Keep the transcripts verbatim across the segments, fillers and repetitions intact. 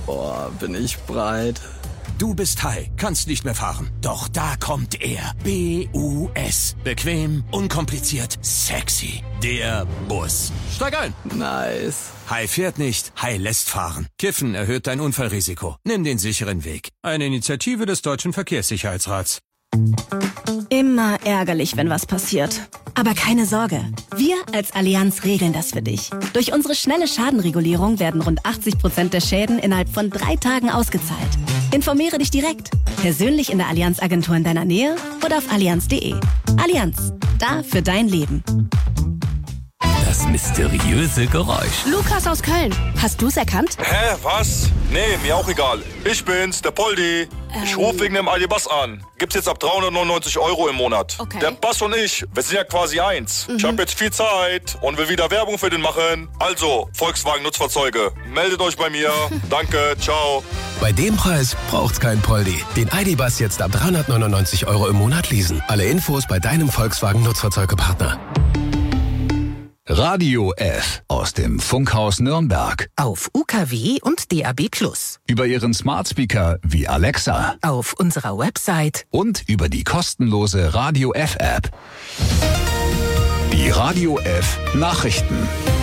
Boah, bin ich breit. Du bist high, kannst nicht mehr fahren. Doch da kommt er. B U S. Bequem, unkompliziert, sexy. Der Bus. Steig ein. Nice. High fährt nicht, High lässt fahren. Kiffen erhöht dein Unfallrisiko. Nimm den sicheren Weg. Eine Initiative des Deutschen Verkehrssicherheitsrats. Immer ärgerlich, wenn was passiert. Aber keine Sorge, wir als Allianz regeln das für dich. Durch unsere schnelle Schadenregulierung werden rund achtzig Prozent der Schäden innerhalb von drei Tagen ausgezahlt. Informiere dich direkt, persönlich in der Allianz-Agentur in deiner Nähe oder auf allianz punkt de. Allianz, da für dein Leben. Das mysteriöse Geräusch. Lukas aus Köln, hast du's erkannt? Hä, was? Nee, mir auch egal. Ich bin's, der Poldi. Ähm. Ich rufe wegen dem Aldi-Bass an. Gibt's jetzt ab dreihundertneunundneunzig Euro im Monat. Okay. Der Bass und ich, wir sind ja quasi eins. Mhm. Ich habe jetzt viel Zeit und will wieder Werbung für den machen. Also, Volkswagen Nutzfahrzeuge, meldet euch bei mir. Danke, ciao. Bei dem Preis braucht's kein Poldi. Den Aldi-Bass jetzt ab dreihundertneunundneunzig Euro im Monat leasen. Alle Infos bei deinem Volkswagen Nutzfahrzeugepartner. Radio F aus dem Funkhaus Nürnberg. Auf U K W und D A B plus. Über Ihren Smart Speaker wie Alexa. Auf unserer Website. Und über die kostenlose Radio F App. Die Radio F Nachrichten.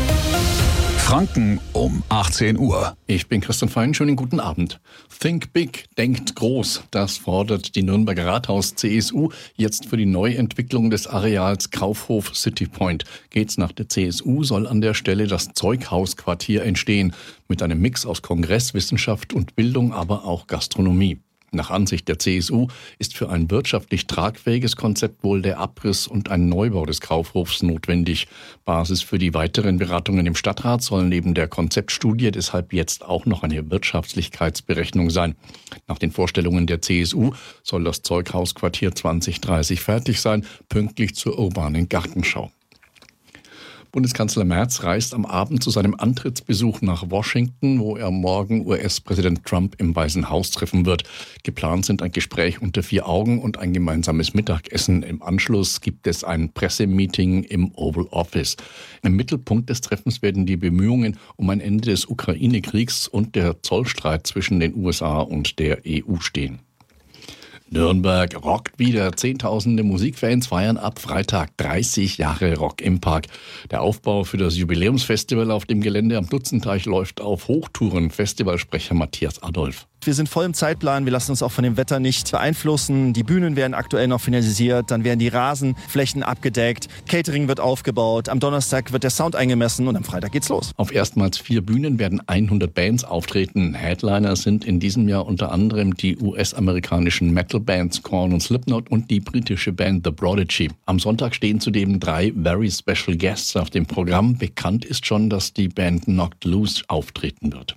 Franken um achtzehn Uhr. Ich bin Christian Fein, schönen guten Abend. Think big, denkt groß. Das fordert die Nürnberger Rathaus-C S U jetzt für die Neuentwicklung des Areals Kaufhof City Point. Geht's nach der C S U, soll an der Stelle das Zeughausquartier entstehen. Mit einem Mix aus Kongress, Wissenschaft und Bildung, aber auch Gastronomie. Nach Ansicht der C S U ist für ein wirtschaftlich tragfähiges Konzept wohl der Abriss und ein Neubau des Kaufhofs notwendig. Basis für die weiteren Beratungen im Stadtrat soll neben der Konzeptstudie deshalb jetzt auch noch eine Wirtschaftlichkeitsberechnung sein. Nach den Vorstellungen der C S U soll das Zeughausquartier zwanzig dreißig fertig sein, pünktlich zur urbanen Gartenschau. Bundeskanzler Merz reist am Abend zu seinem Antrittsbesuch nach Washington, wo er morgen U S-Präsident Trump im Weißen Haus treffen wird. Geplant sind ein Gespräch unter vier Augen und ein gemeinsames Mittagessen. Im Anschluss gibt es ein Pressemeeting im Oval Office. Im Mittelpunkt des Treffens werden die Bemühungen um ein Ende des Ukraine-Kriegs und der Zollstreit zwischen den U S A und der E U stehen. Nürnberg rockt wieder. Zehntausende Musikfans feiern ab Freitag dreißig Jahre Rock im Park. Der Aufbau für das Jubiläumsfestival auf dem Gelände am Dutzenteich läuft auf Hochtouren. Festivalsprecher Matthias Adolf. Wir sind voll im Zeitplan, wir lassen uns auch von dem Wetter nicht beeinflussen. Die Bühnen werden aktuell noch finalisiert, dann werden die Rasenflächen abgedeckt, Catering wird aufgebaut, am Donnerstag wird der Sound eingemessen und am Freitag geht's los. Auf erstmals vier Bühnen werden hundert Bands auftreten. Headliner sind in diesem Jahr unter anderem die U S-amerikanischen Metal-Bands Korn und Slipknot und die britische Band The Prodigy. Am Sonntag stehen zudem drei Very Special Guests auf dem Programm. Bekannt ist schon, dass die Band Knocked Loose auftreten wird.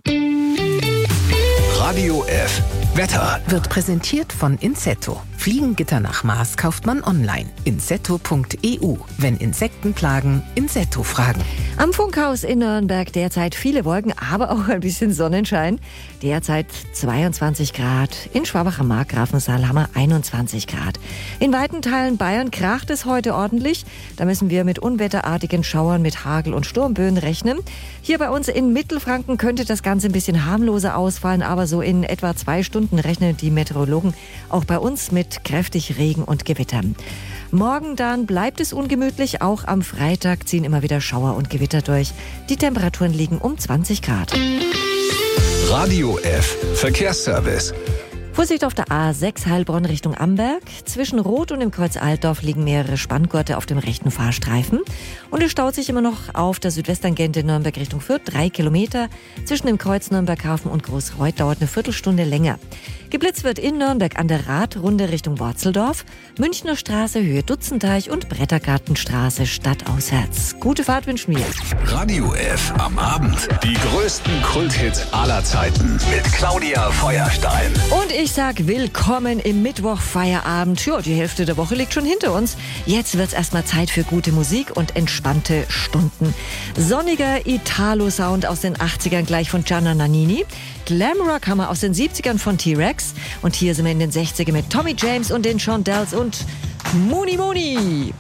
Radio F Wetter Wird präsentiert von Insetto. Fliegengitter nach Maß kauft man online. insetto punkt e u. Wenn Insekten plagen, Insetto fragen. Am Funkhaus in Nürnberg derzeit viele Wolken, aber auch ein bisschen Sonnenschein. Derzeit zweiundzwanzig Grad. In Schwabach am Markgrafensaal haben wir einundzwanzig Grad. In weiten Teilen Bayern kracht es heute ordentlich. Da müssen wir mit unwetterartigen Schauern mit Hagel und Sturmböen rechnen. Hier bei uns in Mittelfranken könnte das Ganze ein bisschen harmloser ausfallen, aber so in etwa zwei Stunden rechnen die Meteorologen auch bei uns mit kräftig Regen und Gewittern. Morgen dann bleibt es ungemütlich. Auch am Freitag ziehen immer wieder Schauer und Gewitter durch. Die Temperaturen liegen um zwanzig Grad. Radio F Verkehrsservice. Vorsicht auf der A sechs Heilbronn Richtung Amberg. Zwischen Roth und dem Kreuz Altdorf liegen mehrere Spanngurte auf dem rechten Fahrstreifen. Und es staut sich immer noch auf der Südwesttangente Nürnberg Richtung Fürth. Drei Kilometer. Zwischen dem Kreuz Nürnberghafen und Großreuth dauert eine Viertelstunde länger. Geblitzt wird in Nürnberg an der Radrunde Richtung Worzeldorf, Münchner Straße Höhe Dutzenteich und Brettergartenstraße stadtauswärts. Gute Fahrt wünschen wir. Radio F am Abend. Die größten Kulthits aller Zeiten mit Claudia Feuerstein. Und ich sag willkommen im Mittwochfeierabend. Ja, die Hälfte der Woche liegt schon hinter uns. Jetzt wird's erstmal Zeit für gute Musik und entspannte Stunden. Sonniger Italo-Sound aus den achtzigern gleich von Gianna Nannini. Glamrock haben wir aus den siebzigern von T-Rex. Und hier sind wir in den sechzigern mit Tommy James und den Shondells und Mooney Mooney.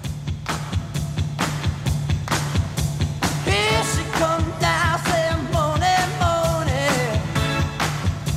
Here she comes now, say Mooney Mooney.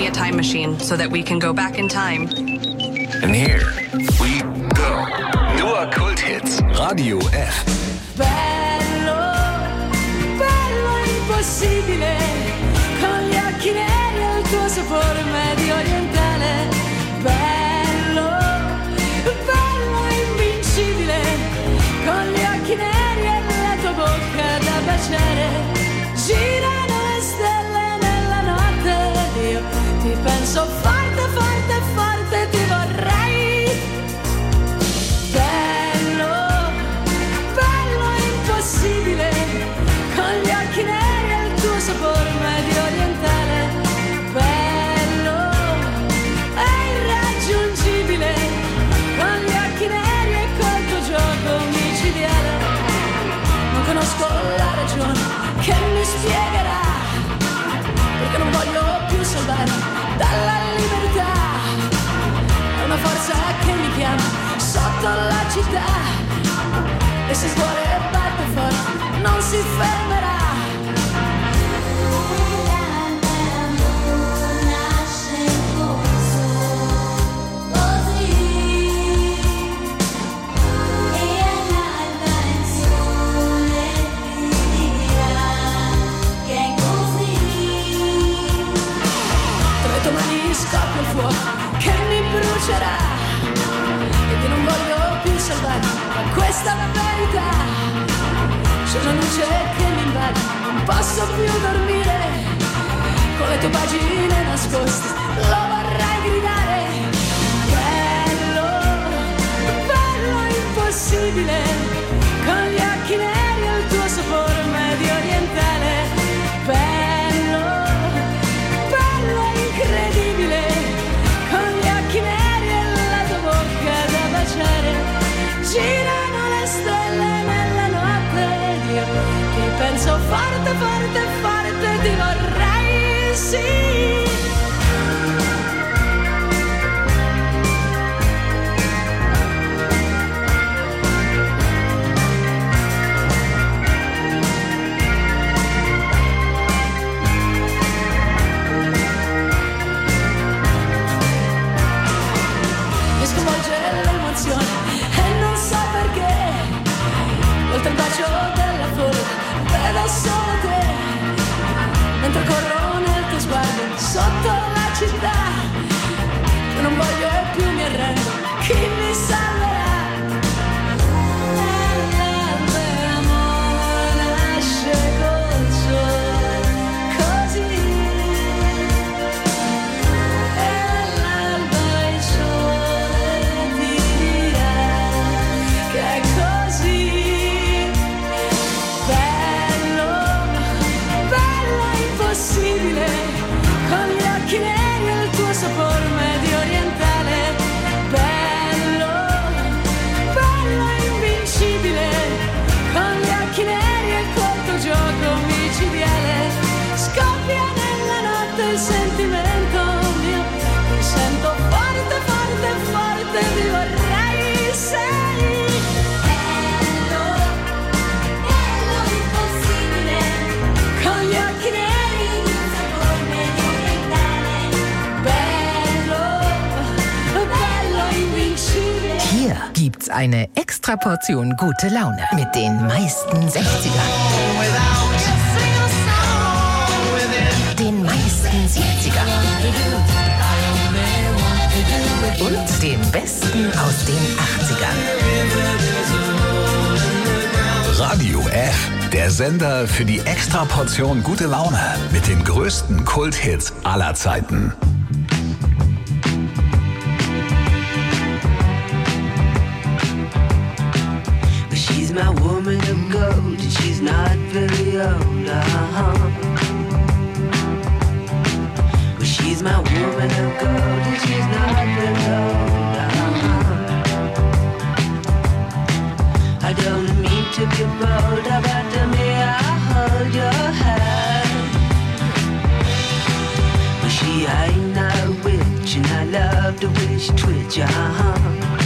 a time machine so that we can go back in time. And here we go. Nur Kulthits. Radio F. Bello, bello impossibile, con gli occhi neri e il tuo sapore medio orientale. Bello, bello invincibile, con gli occhi neri e la tua bocca da baciare. Girano le stelle nella notte, io ti penso forte, forte, forte, ti vorrei. Bello, bello impossibile, con gli occhi neri e il tuo sapore medio orientale. Bello e irraggiungibile, con gli occhi neri e col tuo gioco micidiale. Non conosco la ragione che mi spiegherà perché non voglio più salvare dalla libertà. È una forza che mi chiama sotto la città e se vuole batte forte non si fermerà. Scoppia il fuoco che mi brucerà e che non voglio più salvare da questa verità. C'è una luce che mi invade, non posso più dormire, con le tue pagine nascoste lo vorrei gridare. Bello, bello impossibile, con gli occhi neri e il tuo sapore medio orientale. Bello, bello incredibile, con gli occhi neri e la tua bocca da baciare. Girano le stelle nella notte ed io ti penso forte, forte, forte, ti vorrei, sì. E non so perché, oltre il bacio della folla, vedo solo te, mentre corro nel tuo sguardo sotto la città. Io non voglio più, mi arrendo, chi mi salverà? L'amore nasce col sole, così. Con gli occhi neri e il tuo sapore medio orientale. Bello, bello invincibile, con gli occhi neri e col tuo gioco micidiale. Scoppia nella notte il sentimento mio, mi sento forte, forte, forte, ti vorrei, sei. Bello, bello impossibile, con gli occhi neri. Hier gibt's eine Extraportion gute Laune mit den meisten sechzigern. Den meisten siebzigern. Und dem Besten aus den achtzigern. Radio F, der Sender für die Extraportion gute Laune mit den größten Kulthits aller Zeiten. She's my woman of gold, and she's not very old, uh-huh. Well, she's my woman of gold, and she's not very old, uh-huh. I don't mean to be bold, but may I hold your hand? Well, she ain't no witch, and I love the way she twitch, uh-huh.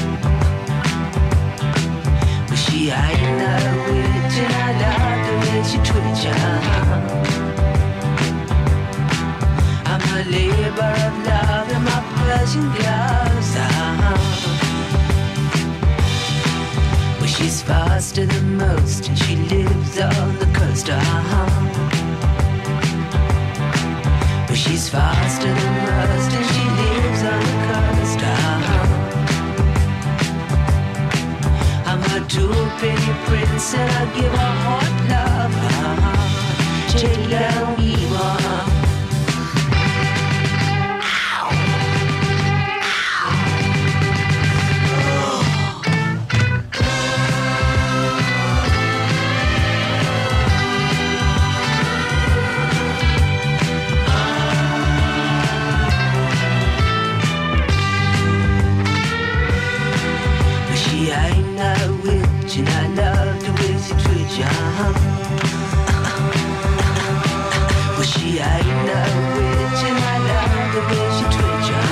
She ain't no witch, and I love the way she twitch, uh-huh. I'm a labor of kitchen gloves. Uh-huh. Well, she's faster than most, and she lives on the coast. Uh-huh. Well, she's faster than most, and she lives on the coast. Uh-huh. I'm a two-penny prince, and I give her hot love. Uh-huh. Take down evil. And I love the way she treats you. Uh-huh. Well, she ain't no witch, and I love the way she treats you.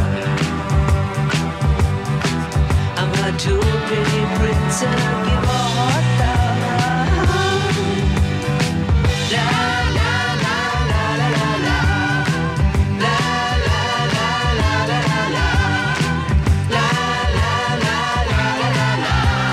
Uh-huh. I'm a two-penny prince, and I give her hot love. Uh-huh. La la la la la la la. La la la la la la la. La la la la la la la.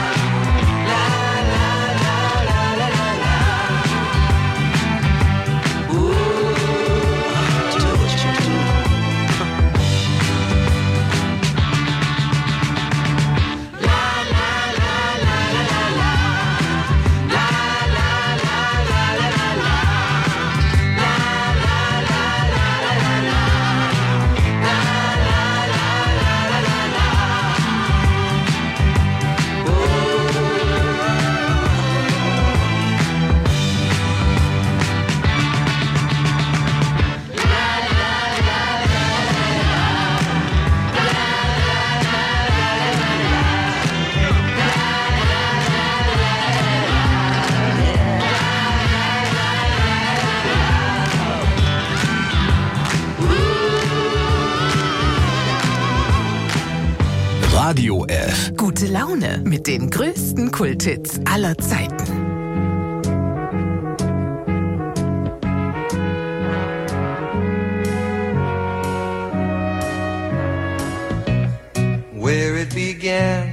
Radio F. Gute Laune mit den größten Kulthits aller Zeiten. Where it began,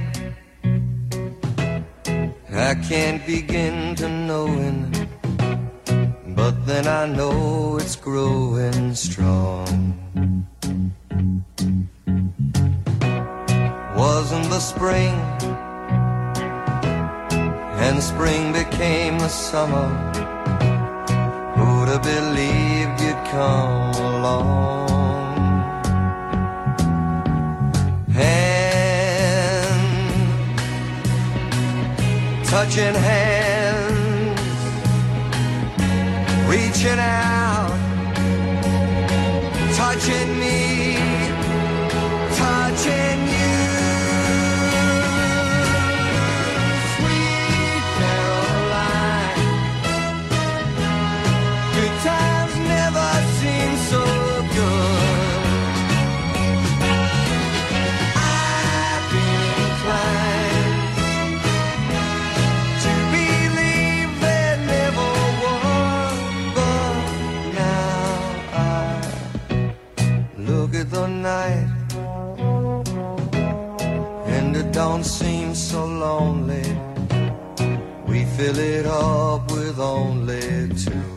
I can't begin to knowing, but then I know it's growing strong. Wasn't the spring, and spring became the summer. Who'd have believed you'd come along? Hand, touching hands, reaching out, touching me, touching you. The night, and it don't seem so lonely. We fill it up with only two.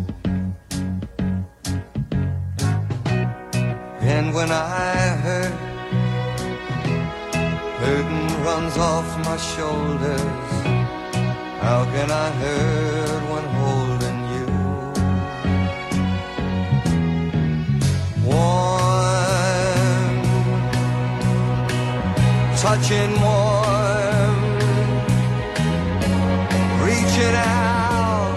And when I hurt, burden runs off my shoulders. How can I hurt when holding you? Warm, touching warm, reaching out,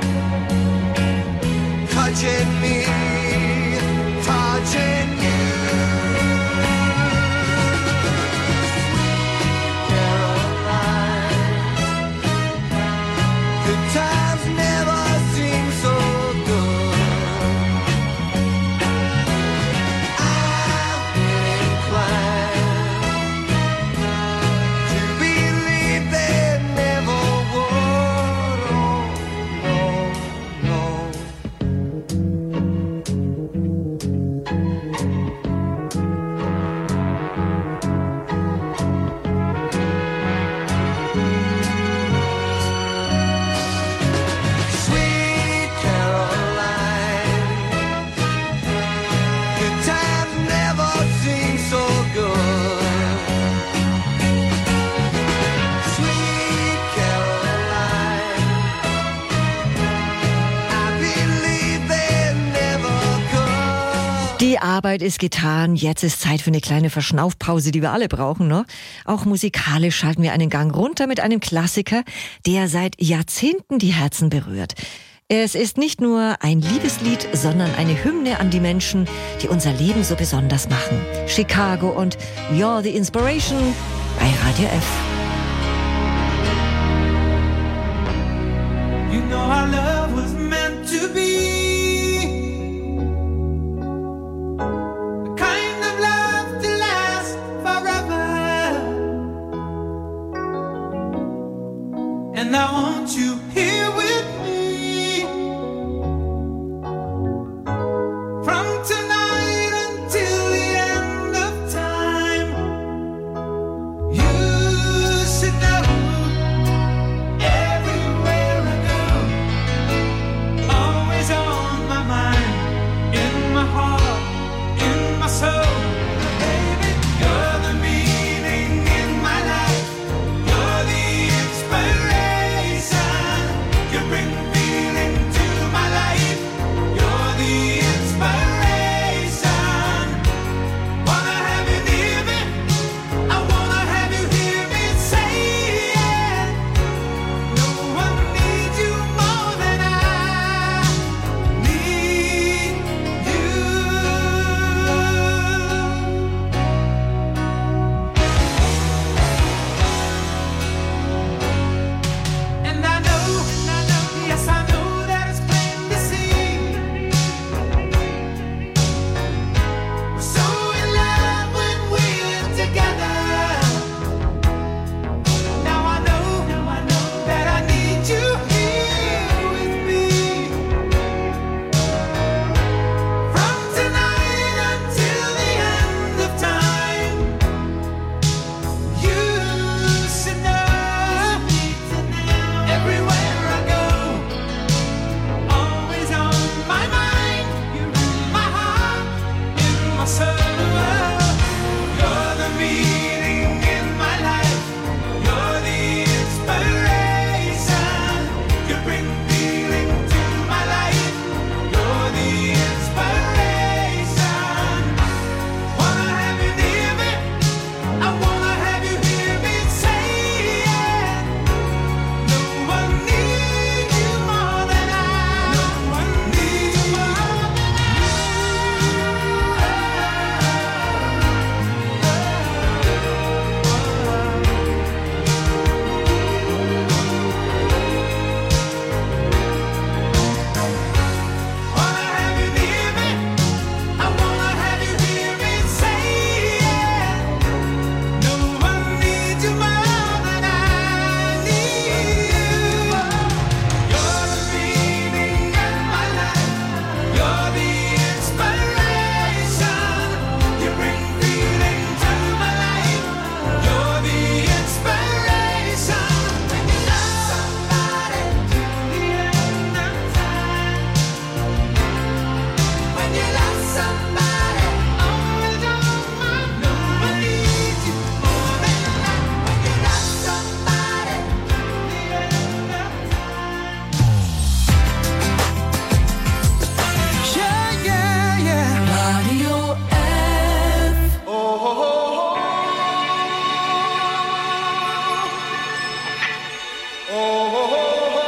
touching me, touching you. Times never seem so good. I've been inclined to Die Arbeit ist getan, jetzt ist Zeit für eine kleine Verschnaufpause, die wir alle brauchen, ne? Auch musikalisch schalten wir einen Gang runter mit einem Klassiker, der seit Jahrzehnten die Herzen berührt. Es ist nicht nur ein Liebeslied, sondern eine Hymne an die Menschen, die unser Leben so besonders machen. Chicago und You're the Inspiration bei Radio F. You know our love was meant to be the kind of love to last forever. And I want you here with me from tonight until the end of time. You should know everywhere I go, always on my mind, in my heart, in my soul. Baby, you're the meaning in my life. You're the inspiration. You bring feeling to my life. You're the inspiration. Wanna have you near me. I wanna have you hear me say it. No one needs you more than I need you. And I know, yes I know that it's plain to see. We're so in love when we're together. Now I know that I need you here with me from tonight until the end of time. You should know everywhere I go, always on my mind, in my heart, in my soul. You're the meaning in my life. You're the inspiration. You bring feeling to my life. You're the inspiration. Wanna have you near me. I wanna have you hear me say it. No one needs you more than I. No one needs you more than Wanna have you near me. I wanna have you hear me say it. No one needs you more than I need you. You're the meaning in my life. You're the inspiration. You bring feeling to my life. You're the inspiration. When you love somebody till the end of time. When you love somebody, always on my mind. No one needs you more than I. When you love somebody till the end of time. Yeah, yeah, yeah. Radio F. Oh, oh, oh, oh. Oh, oh, oh,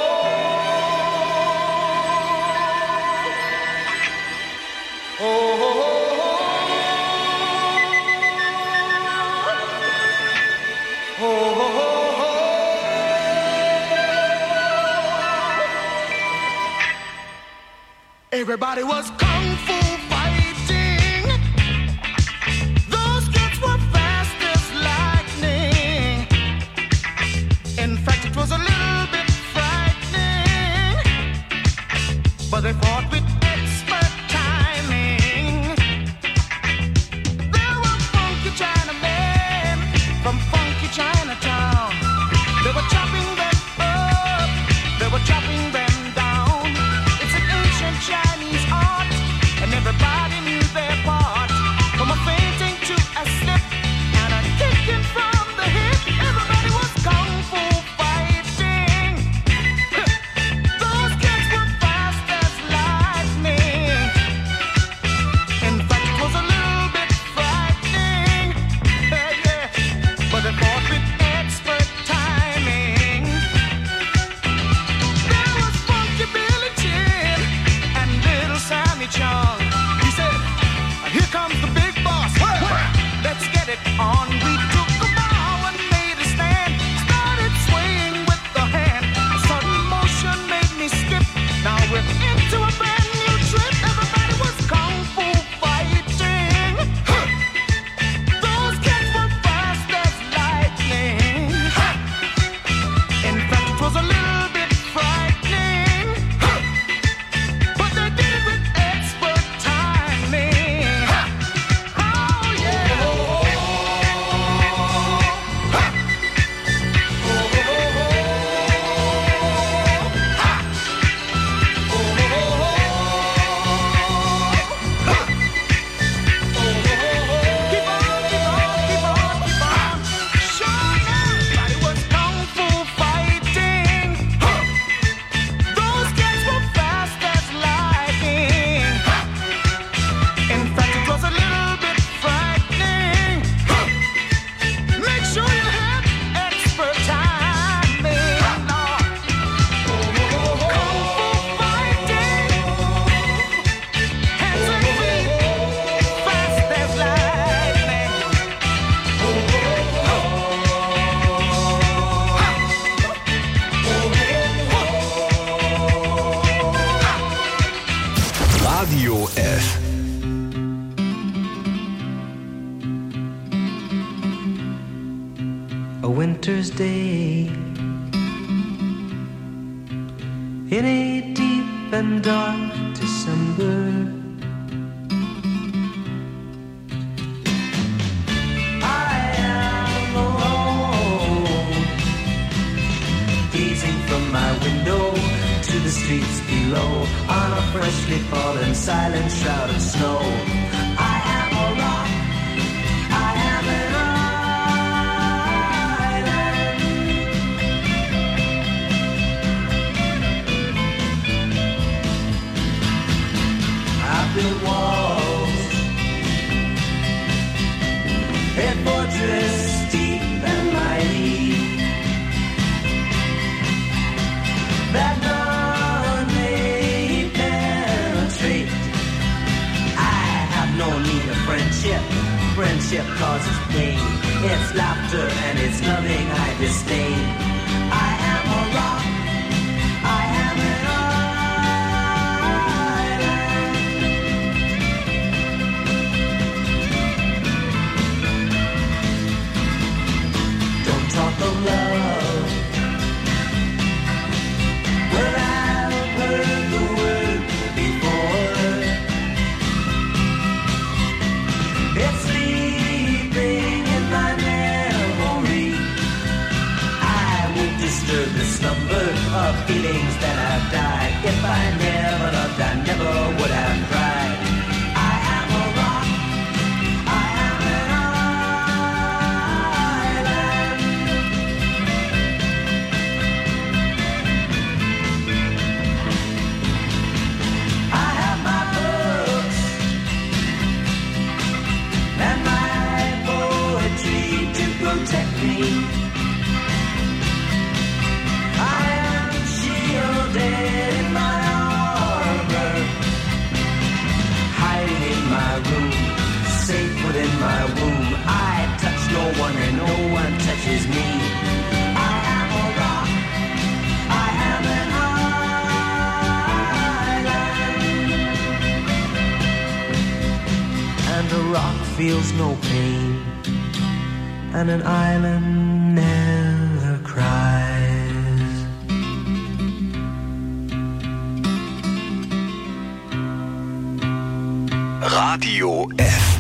oh. Oh, oh, oh, oh. Oh, oh, oh, oh. Everybody was kung fu fighting. Those kids were fast as lightning. In fact, it was a little bit frightening. But they fought with expert timing. There were funky Chinamen from funky Chinatown. They were chopping them up, they were chopping them down. It's an ancient Chinese art. winter's day. In a deep and dark December, I am alone, gazing from my window to the streets below, on a freshly fallen silent shroud of snow. I am a rock, I am an island. I built walls, a fortress deep and mighty, that none may penetrate. I have no need of friendship. Friendship causes pain. It's laughter and it's loving I disdain. I am a rock, I am an island. Don't talk of love, well, I've heard the word before. It's sleeping in my memory. I won't disturb the slumber of feelings that have died. If I never loved, I never would have cried. I am a rock, I am an island. I have my books and my poetry to protect me. I am shielded in my armor, hiding in my room, safe within my womb. I touch no one and no one touches me. I am a rock, I am an island. And a rock feels no pain, and an island never cries. Radio F.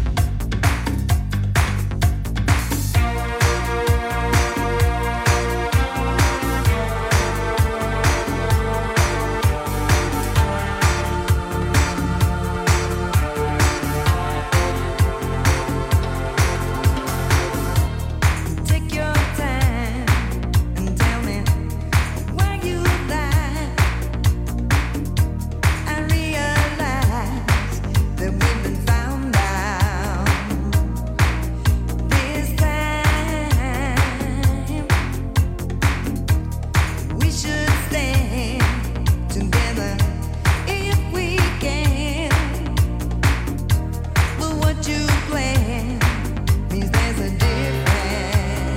Take your time and tell me where you lie. I realize that we've been found out. This time we should stand together if we can. But what you plan means there's a difference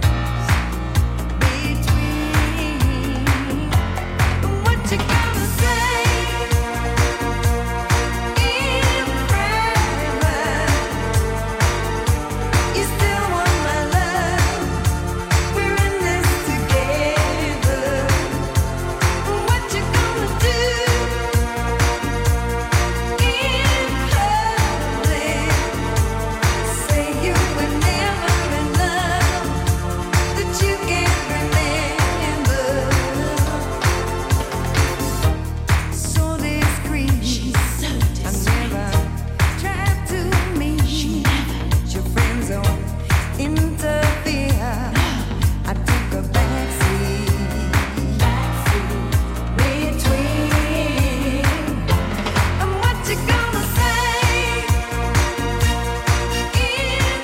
between what you gotta say in private. You still want my love. We're in this together. What you gonna do in public? Say you were never in love, that you can't remember. So discreet, I never tried to meet. Your friends don't interfere. I took a backseat between. And what you gonna say in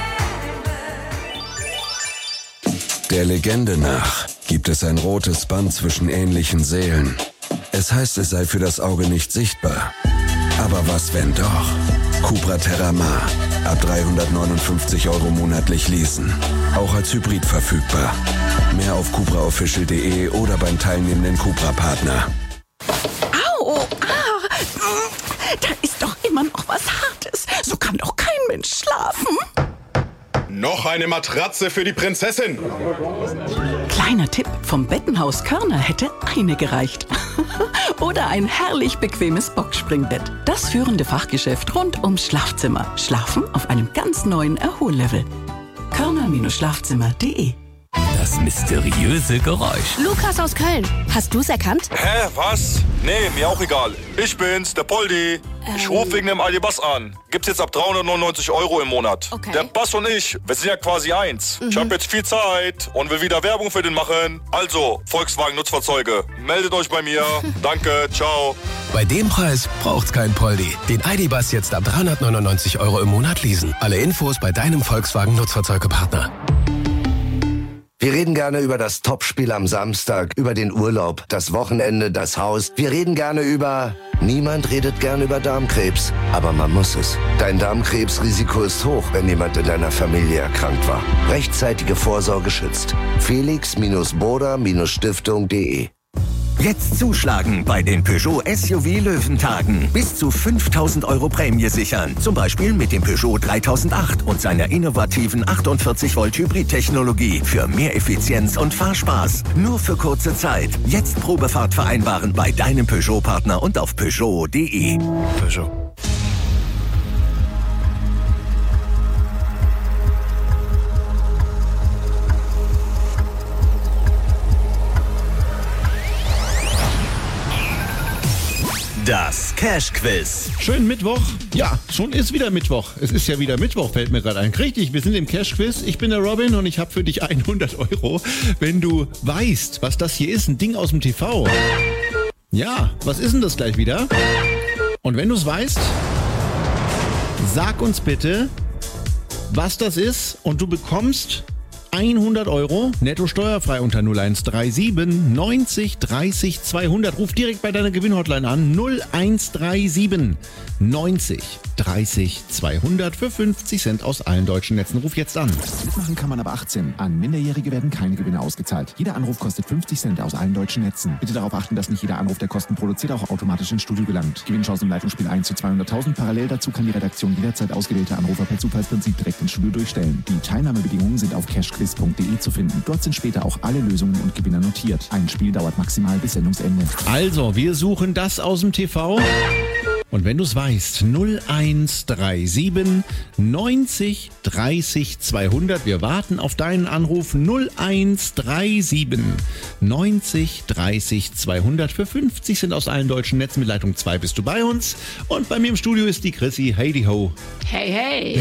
private? Der Legende nach gibt es ein rotes Band zwischen ähnlichen Seelen. Es heißt, es sei für das Auge nicht sichtbar. Aber was, wenn doch? Cupra Terramar. Ab dreihundertneunundfünfzig Euro monatlich leasen. Auch als Hybrid verfügbar. Mehr auf cupra official punkt de oder beim teilnehmenden Cupra-Partner. Au! Ah, da ist doch immer noch was Hartes. So kann doch kein Mensch schlafen. Noch eine Matratze für die Prinzessin. Kleiner Tipp, vom Bettenhaus Körner hätte eine gereicht. Oder ein herrlich bequemes Boxspringbett. Das führende Fachgeschäft rund ums Schlafzimmer. Schlafen auf einem ganz neuen Erhollevel. körner Schlafzimmer punkt de. Das mysteriöse Geräusch. Lukas aus Köln. Hast du's erkannt? Hä, was? Nee, mir auch egal. Ich bin's, der Poldi. Ich rufe wegen dem Aldi-Bass an. Gibt's jetzt ab dreihundertneunundneunzig Euro im Monat. Okay. Der Bass und ich, wir sind ja quasi eins. Mhm. Ich habe jetzt viel Zeit und will wieder Werbung für den machen. Also, Volkswagen Nutzfahrzeuge, meldet euch bei mir. Danke, ciao. Bei dem Preis braucht's kein Poldi. Den I D-Bus jetzt ab dreihundertneunundneunzig Euro im Monat leasen. Alle Infos bei deinem Volkswagen Nutzfahrzeugepartner. Wir reden gerne über das Topspiel am Samstag, über den Urlaub, das Wochenende, das Haus. Wir reden gerne über... Niemand redet gern über Darmkrebs, aber man muss es. Dein Darmkrebsrisiko ist hoch, wenn jemand in deiner Familie erkrankt war. Rechtzeitige Vorsorge schützt. felix boda stiftung punkt de. Jetzt zuschlagen bei den Peugeot S U V Löwentagen. Bis zu fünftausend Euro Prämie sichern. Zum Beispiel mit dem Peugeot dreitausendacht und seiner innovativen achtundvierzig Volt Hybrid-Technologie für mehr Effizienz und Fahrspaß. Nur für kurze Zeit. Jetzt Probefahrt vereinbaren bei deinem Peugeot-Partner und auf Peugeot punkt de. Peugeot. Das Cash-Quiz. Schönen Mittwoch. Ja, schon ist wieder Mittwoch. Es ist ja wieder Mittwoch, fällt mir gerade ein. Richtig, wir sind im Cash-Quiz. Ich bin der Robin und ich habe für dich hundert Euro. Wenn du weißt, was das hier ist, ein Ding aus dem T V. Ja, was ist denn das gleich wieder? Und wenn du es weißt, sag uns bitte, was das ist und du bekommst hundert Euro netto steuerfrei unter null eins drei sieben neunzig dreißig zweihundert. Ruf direkt bei deiner Gewinnhotline an null eins drei sieben neunzig dreißig zweihundert für fünfzig Cent aus allen deutschen Netzen. Ruf jetzt an. Mitmachen kann man aber achtzehn. An Minderjährige werden keine Gewinne ausgezahlt. Jeder Anruf kostet fünfzig Cent aus allen deutschen Netzen. Bitte darauf achten, dass nicht jeder Anruf, der Kosten produziert, auch automatisch ins Studio gelangt. Gewinnchancen im Leitungsspiel eins zu zweihunderttausend. Parallel dazu kann die Redaktion jederzeit ausgewählte Anrufer per Zufallsprinzip direkt ins Studio durchstellen. Die Teilnahmebedingungen sind auf cashquiz punkt de zu finden. Dort sind später auch alle Lösungen und Gewinner notiert. Ein Spiel dauert maximal bis Sendungsende. Also, wir suchen das aus dem T V. Und wenn du es weißt, null eins drei sieben neunzig dreißig zweihundert. Wir warten auf deinen Anruf null eins drei sieben neunzig dreißig zweihundert. Für fünfzig sind aus allen deutschen Netzen mit Leitung zwei bist du bei uns. Und bei mir im Studio ist die Chrissy. Heidi ho. Hey, hey.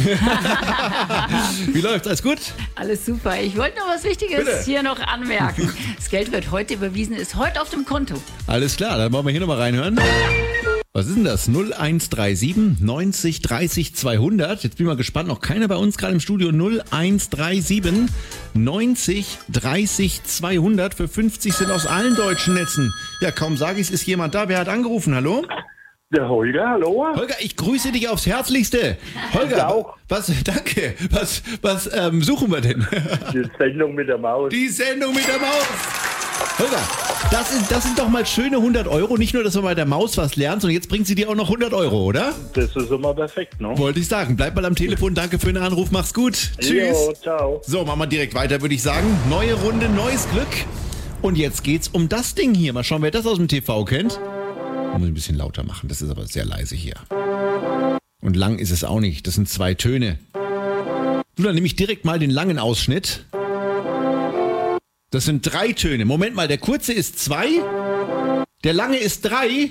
Wie läuft's? Alles gut? Alles super. Ich wollte noch was Wichtiges Bitte. hier noch anmerken. Das Geld wird heute überwiesen, ist heute auf dem Konto. Alles klar, dann wollen wir hier nochmal reinhören. Was ist denn das? null eins drei sieben neunzig dreißig zweihundert. Jetzt bin ich mal gespannt, noch keiner bei uns gerade im Studio. null eins drei sieben neunzig dreißig zweihundert für fünfzig sind aus allen deutschen Netzen. Ja, kaum sage ich es, ist jemand da. Wer hat angerufen? Hallo? Der Holger, hallo? Holger, ich grüße dich aufs Herzlichste. Holger, auch. was, danke. Was, was ähm, suchen wir denn? Die Sendung mit der Maus. Die Sendung mit der Maus. Holger, das, ist, das sind doch mal schöne hundert Euro. Nicht nur, dass man bei der Maus was lernt, sondern jetzt bringt sie dir auch noch hundert Euro, oder? Das ist immer perfekt, ne? Wollte ich sagen. Bleib mal am Telefon. Danke für den Anruf. Mach's gut. Tschüss. Jo, ciao. So, machen wir direkt weiter, würde ich sagen. Neue Runde, neues Glück. Und jetzt geht's um das Ding hier. Mal schauen, wer das aus dem T V kennt. Muss ich ein bisschen lauter machen. Das ist aber sehr leise hier. Und lang ist es auch nicht. Das sind zwei Töne. Du, dann nehme ich direkt mal den langen Ausschnitt. Das sind drei Töne. Moment mal, der kurze ist zwei, der lange ist drei.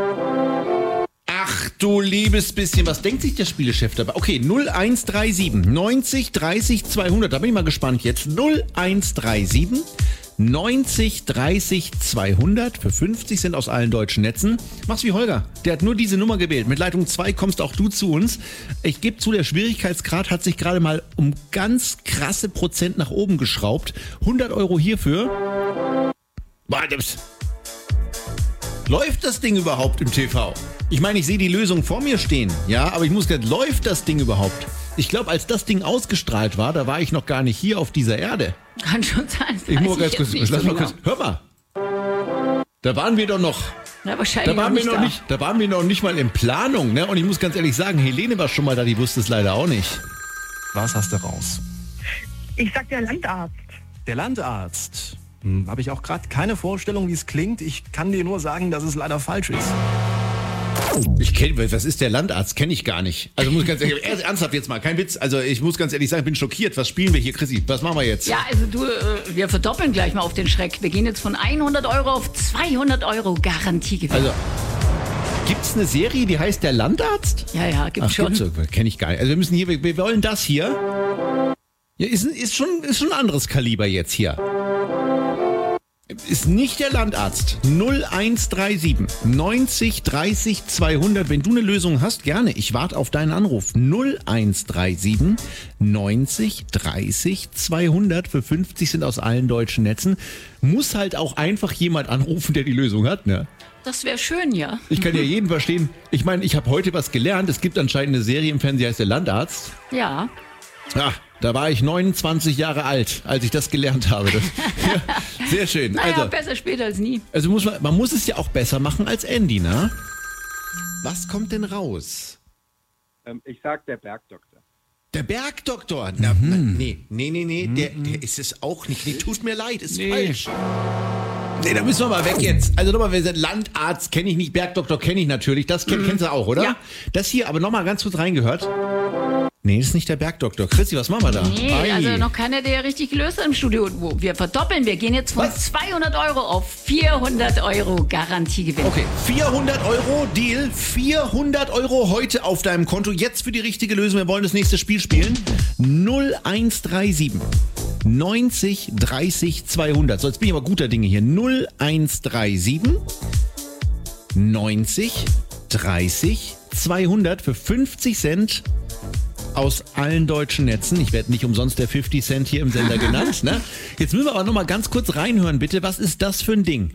Ach du liebes bisschen, was denkt sich der Spielechef dabei? Okay, null eins drei sieben neunzig dreißig zweihundert, da bin ich mal gespannt jetzt. null eins drei sieben neunzig dreißig zweihundert für fünfzig sind aus allen deutschen Netzen. Mach's wie Holger, der hat nur diese Nummer gewählt. Mit Leitung zwei kommst auch du zu uns. Ich gebe zu, der Schwierigkeitsgrad hat sich gerade mal um ganz krasse Prozent nach oben geschraubt. hundert Euro hierfür. Warte, läuft das Ding überhaupt im T V? Ich meine, ich sehe die Lösung vor mir stehen, ja, aber ich muss gerade, läuft das Ding überhaupt? Ich glaube, als das Ding ausgestrahlt war, da war ich noch gar nicht hier auf dieser Erde. Kann schon sein. Ich muss ganz ich kurz, jetzt lass nicht mal so kurz, hör mal. Da waren wir doch noch. Na, wahrscheinlich Da waren, noch wir nicht noch da. nicht, da waren wir noch nicht mal in Planung, ne? Und ich muss ganz ehrlich sagen, Helene war schon mal da, die wusste es leider auch nicht. Was hast du raus? Ich sag der Landarzt. Der Landarzt. Hm, habe ich auch gerade keine Vorstellung, wie es klingt. Ich kann dir nur sagen, dass es leider falsch ist. Ich kenne, was ist der Landarzt? Kenne ich gar nicht. Also muss ganz ehrlich, ernsthaft jetzt mal, kein Witz. Also ich muss ganz ehrlich sagen, ich bin schockiert. Was spielen wir hier, Chrissy? Was machen wir jetzt? Ja, also du, äh, wir verdoppeln gleich mal auf den Schreck. Wir gehen jetzt von hundert Euro auf zweihundert Euro Garantiegewinn. Also, gibt's eine Serie, die heißt Der Landarzt? Ja, ja, gibt's Ach, schon. Gibt's, kenne ich gar nicht. Also wir müssen hier, wir, wir wollen das hier. Ja, ist, ist, schon, ist schon ein anderes Kaliber jetzt hier. Ist nicht der Landarzt. null eins drei sieben neunzig dreißig zweihundert. Wenn du eine Lösung hast, gerne. Ich warte auf deinen Anruf. null eins drei sieben neunzig dreißig zweihundert. Für fünfzig sind aus allen deutschen Netzen. Muss halt auch einfach jemand anrufen, der die Lösung hat, ne? Das wäre schön, ja. Ich kann ja jeden verstehen. Ich meine, ich habe heute was gelernt. Es gibt anscheinend eine Serie im Fernsehen, die heißt Der Landarzt. Ja. Ah, da war ich neunundzwanzig Jahre alt, als ich das gelernt habe. Das, ja, sehr schön. Naja, also, besser später als nie. Also muss man, man muss es ja auch besser machen als Andy, ne? Was kommt denn raus? Ähm, ich sag der Bergdoktor. Der Bergdoktor? Na, mhm. Nee, nee, nee, nee, mhm. der, der ist es auch nicht. Nee, tut mir leid, ist nee. falsch. Nee, da müssen wir mal weg jetzt. Also nochmal, wir sind Landarzt, kenne ich nicht, Bergdoktor kenne ich natürlich. Das kenn, mhm. kennst du auch, oder? Ja. Das hier, aber nochmal ganz kurz reingehört. Nee, ist nicht der Bergdoktor. Chrissy, was machen wir da? Nee, Ei. also noch keiner, der richtig gelöst hat im Studio. Wir verdoppeln, wir gehen jetzt von was? zweihundert Euro auf vierhundert Euro Garantiegewinn. Okay, vierhundert Euro, Deal. vierhundert Euro heute auf deinem Konto. Jetzt für die richtige Lösung. Wir wollen das nächste Spiel spielen. null eins drei sieben neunzig dreißig zweihundert. So, jetzt bin ich aber guter Dinge hier. null eins drei sieben neunzig dreißig zweihundert für fünfzig Cent aus allen deutschen Netzen. Ich werde nicht umsonst der fünfzig Cent hier im Sender genannt. Ne? Jetzt müssen wir aber noch mal ganz kurz reinhören, bitte. Was ist das für ein Ding?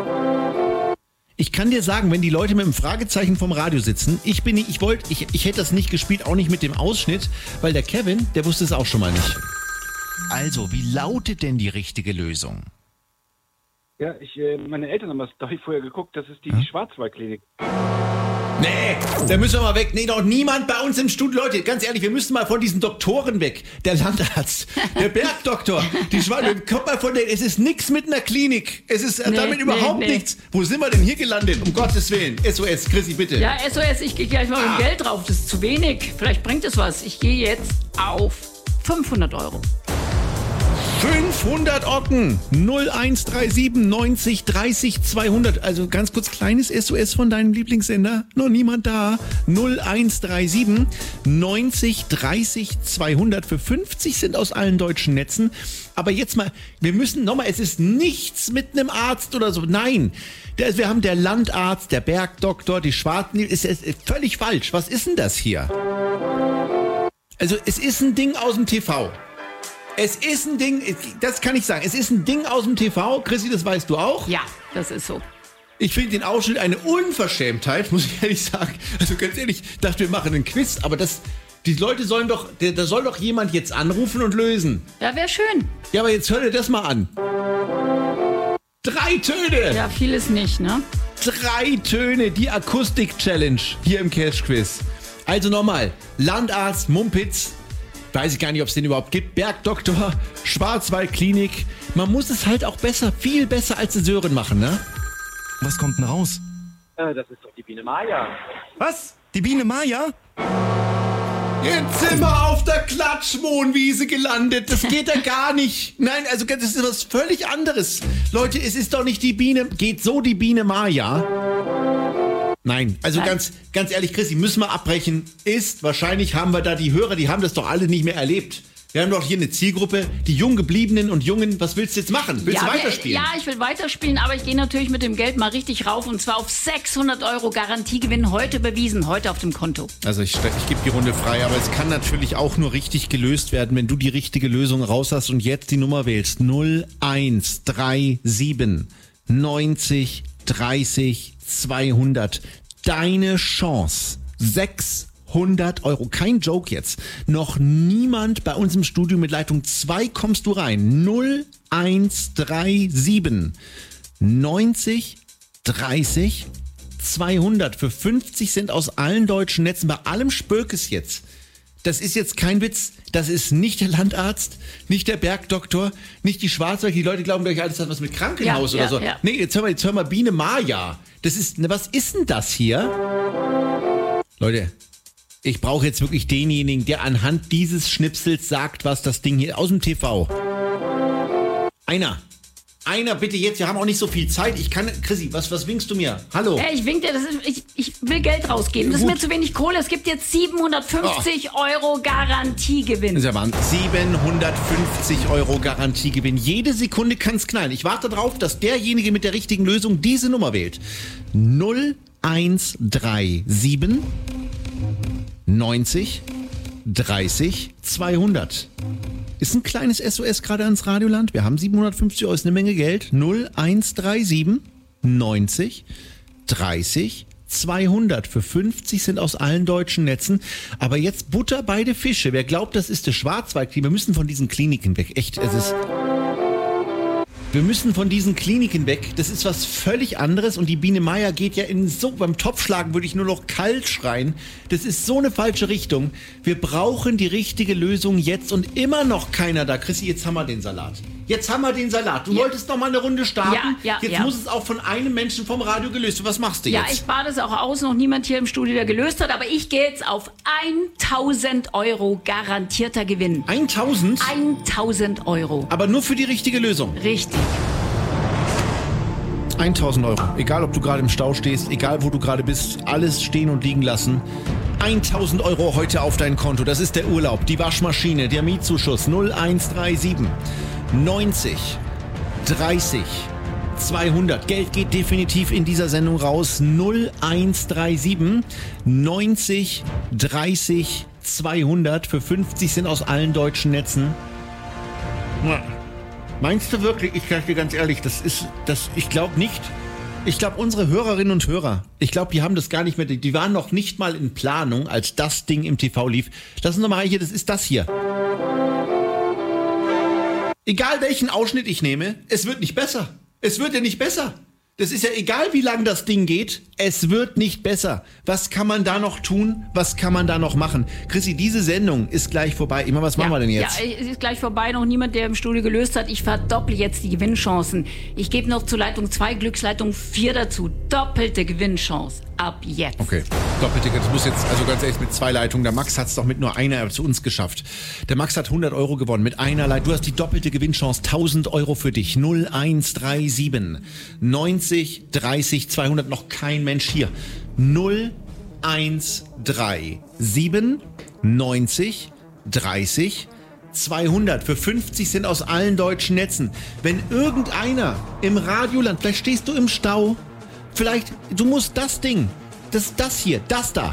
Ich kann dir sagen, wenn die Leute mit dem Fragezeichen vom Radio sitzen, ich bin nicht, ich wollte, ich, ich hätte das nicht gespielt, auch nicht mit dem Ausschnitt, weil der Kevin, der wusste es auch schon mal nicht. Also, wie lautet denn die richtige Lösung? Ja, ich, äh, meine Eltern haben das doch vorher geguckt, das ist die hm? Schwarzwaldklinik. Nee, da müssen wir mal weg. Nee, noch niemand bei uns im Studio. Leute, ganz ehrlich, wir müssen mal von diesen Doktoren weg. Der Landarzt, der Bergdoktor, die Schwarzwald, kommt mal von denen. Es ist nichts mit einer Klinik. Es ist nee, damit nee, überhaupt nee. nichts. Wo sind wir denn hier gelandet? Um Gottes Willen. S O S, Chrissy, bitte. Ja, S O S, ich gehe gleich mal ah. mit Geld drauf. Das ist zu wenig. Vielleicht bringt es was. Ich gehe jetzt auf fünfhundert Euro. fünfhundert Ocken. null eins drei sieben neunzig dreißig zweihundert. Also ganz kurz, kleines S O S von deinem Lieblingssender. Noch niemand da. null eins drei sieben neunzig dreißig zweihundert für fünfzig sind aus allen deutschen Netzen. Aber jetzt mal, wir müssen nochmal, es ist nichts mit einem Arzt oder so. Nein, der, wir haben der Landarzt, der Bergdoktor, die Schwarzen. Ist, ist, ist völlig falsch. Was ist denn das hier? Also es ist ein Ding aus dem T V. Es ist ein Ding, das kann ich sagen, es ist ein Ding aus dem T V. Chrissy, das weißt du auch? Ja, das ist so. Ich finde den Ausschnitt eine Unverschämtheit, muss ich ehrlich sagen. Also ganz ehrlich, ich dachte, wir machen einen Quiz, aber das, die Leute sollen doch, da soll doch jemand jetzt anrufen und lösen. Ja, wäre schön. Ja, aber jetzt hör dir das mal an. Drei Töne! Ja, vieles nicht, ne? Drei Töne, die Akustik-Challenge hier im Cash-Quiz. Also nochmal, Landarzt, Mumpitz, weiß ich gar nicht, ob es den überhaupt gibt. Bergdoktor, Schwarzwaldklinik. Man muss es halt auch besser, viel besser als die Sören machen, ne? Was kommt denn raus? Äh, das ist doch die Biene Maya. Was? Die Biene Maya? Jetzt sind wir auf der Klatschmohnwiese gelandet. Das geht ja gar nicht. Nein, also das ist was völlig anderes. Leute, es ist doch nicht die Biene. Geht so die Biene Maya? Nein, also Nein. ganz ganz ehrlich, Chrissy, müssen wir abbrechen. Ist, wahrscheinlich haben wir da die Hörer, die haben das doch alle nicht mehr erlebt. Wir haben doch hier eine Zielgruppe, die Junggebliebenen und Jungen. Was willst du jetzt machen? Willst ja, du weiterspielen? Ja, ich will weiterspielen, aber ich gehe natürlich mit dem Geld mal richtig rauf und zwar auf sechshundert Euro Garantiegewinn heute überwiesen, heute auf dem Konto. Also ich, ich gebe die Runde frei, aber es kann natürlich auch nur richtig gelöst werden, wenn du die richtige Lösung raus hast und jetzt die Nummer wählst. null eins drei sieben neunzig dreißig zweihundert. Deine Chance. sechshundert Euro. Kein Joke jetzt. Noch niemand bei uns im Studio mit Leitung zwei kommst du rein. null eins drei sieben neunzig dreißig zweihundert für fünfzig Cent aus allen deutschen Netzen. Bei allem Spökes jetzt. Das ist jetzt kein Witz. Das ist nicht der Landarzt, nicht der Bergdoktor, nicht die Schwarzwälder. Die Leute glauben gleich, alles hat was mit Krankenhaus Ja, oder ja, so. ja. Nee, jetzt hör mal, jetzt hör mal Biene Maya. Das ist, ne, was ist denn das hier? Leute, ich brauche jetzt wirklich denjenigen, der anhand dieses Schnipsels sagt, was das Ding hier aus dem T V. Einer. Einer bitte jetzt, wir haben auch nicht so viel Zeit. Ich kann, Chrissy, was, was winkst du mir? Hallo? Hey, ich wink dir, das ist, ich, ich will Geld rausgeben. Das Gut. ist mir zu wenig Kohle. Es gibt jetzt siebenhundertfünfzig Euro Garantiegewinn. Das ist ja Wahnsinn. siebenhundertfünfzig Euro Garantiegewinn. Jede Sekunde kann's knallen. Ich warte darauf, dass derjenige mit der richtigen Lösung diese Nummer wählt. null eins drei sieben neunzig dreißig zweihundert. Ist ein kleines S O S gerade ans Radioland. Wir haben siebenhundertfünfzig Euro, ist eine Menge Geld. null eins drei sieben neunzig dreißig zweihundert. Für fünfzig sind aus allen deutschen Netzen. Aber jetzt Butter beide Fische. Wer glaubt, das ist der Schwarzwald? Wir müssen von diesen Kliniken weg. Echt, es ist... Wir müssen von diesen Kliniken weg. Das ist was völlig anderes. Und die Biene Maya geht ja in so, beim Topfschlagen würde ich nur noch kalt schreien. Das ist so eine falsche Richtung. Wir brauchen die richtige Lösung jetzt und immer noch keiner da. Chrissy, jetzt haben wir den Salat. Jetzt haben wir den Salat. Du Ja. wolltest noch mal eine Runde starten. Ja, ja, jetzt ja. muss es auch von einem Menschen vom Radio gelöst werden. Was machst du Ja, jetzt? ich bade es auch aus. Noch niemand hier im Studio, der gelöst hat. Aber ich gehe jetzt auf tausend Euro garantierter Gewinn. tausend? tausend Euro. Aber nur für die richtige Lösung. Richtig. tausend Euro. Egal, ob du gerade im Stau stehst, egal, wo du gerade bist, alles stehen und liegen lassen. tausend Euro heute auf dein Konto. Das ist der Urlaub, die Waschmaschine, der Mietzuschuss. null eins drei sieben neunzig dreißig zweihundert. Geld geht definitiv in dieser Sendung raus. null eins drei sieben neunzig dreißig zweihundert. Für fünfzig sind aus allen deutschen Netzen. Ja. Meinst du wirklich, ich sage dir ganz ehrlich, das ist, das, ich glaube nicht. Ich glaube, unsere Hörerinnen und Hörer, ich glaube, die haben das gar nicht mehr, die waren noch nicht mal in Planung, als das Ding im T V lief. Lass uns mal hier, das ist das hier. Egal welchen Ausschnitt ich nehme, es wird nicht besser. Es wird ja nicht besser. Das ist ja egal, wie lang das Ding geht, es wird nicht besser. Was kann man da noch tun? Was kann man da noch machen? Chrissy, diese Sendung ist gleich vorbei. Immer, was machen wir denn jetzt? Ja, es ist gleich vorbei. Noch niemand, der im Studio gelöst hat. Ich verdopple jetzt die Gewinnchancen. Ich gebe noch zu Leitung zwei, Glücksleitung vier dazu. Doppelte Gewinnchance. Ab jetzt. Okay, doppelte, das muss jetzt, also ganz ehrlich, mit zwei Leitungen. Der Max hat es doch mit nur einer zu uns geschafft. Der Max hat hundert Euro gewonnen mit einer Leitung. Du hast die doppelte Gewinnchance, tausend Euro für dich. null eins drei sieben neunzig dreißig zweihundert. Noch kein Mensch hier. null eins drei sieben neunzig dreißig zweihundert. Für fünfzig sind aus allen deutschen Netzen. Wenn irgendeiner im Radioland, vielleicht stehst du im Stau, vielleicht, du musst das Ding, das, das hier, das da.